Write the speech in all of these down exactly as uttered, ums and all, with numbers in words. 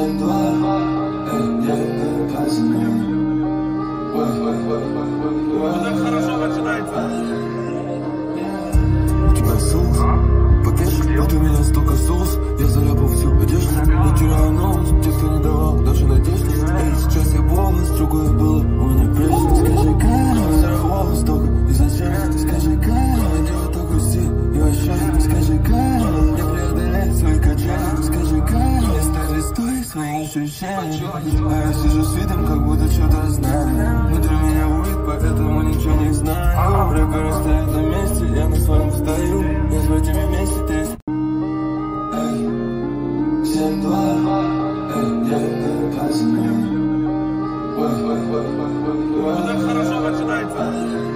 семь-два, отдельные пацаны. Вот так хорошо начинается. У тебя соус, пакет, вот у меня столько соус. Я заебал всю одежду, не теряю нос. Те, кто не давал даже надежды. Эй, сейчас я бомба, с другой было у меня прежде. Скажи, как заработал столько, и зачем? Скажи, как дело так грусти, и вообще. Скажи, как мне преодолеть свои качели. Скажи, как мне стать листой своих ощущений. А я сижу с видом, как будто что-то знаю. Внутри меня уит, поэтому ничего не знаю. Рэперы стоят на месте, я на своем стою. Я с этими вместе, ты семь-два, отдельные пацаны. Вот так хорошо начинается.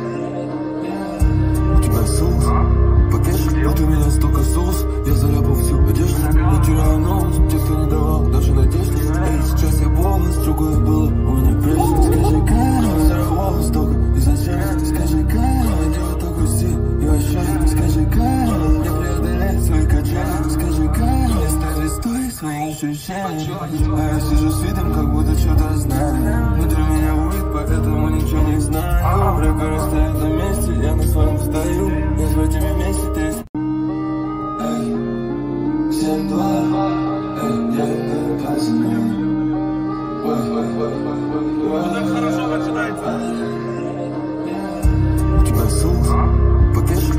У тебя соус, пакет, вот у меня столько соус. Я заебал всю одежду, не теряю нос. Те, кто не давал даже надежды. Эй, сейчас я бомба, с другой было у меня прежде. Скажи, как заработал столько, и зачем? Скажи, как дело так грусти, и вообще. Скажи, как мне преодолеть свои качели. Скажи, как мне стать листой своих ощущений. А я сижу с видом, как будто что-то знаю. Внутри меня уит, поэтому ничего не знаю. Рэперы стоят на месте, я на своем стою. Я с этими вместе, ты семь-два, отдельные пацаны. Вот так хорошо начинается. У тебя соус, пакет.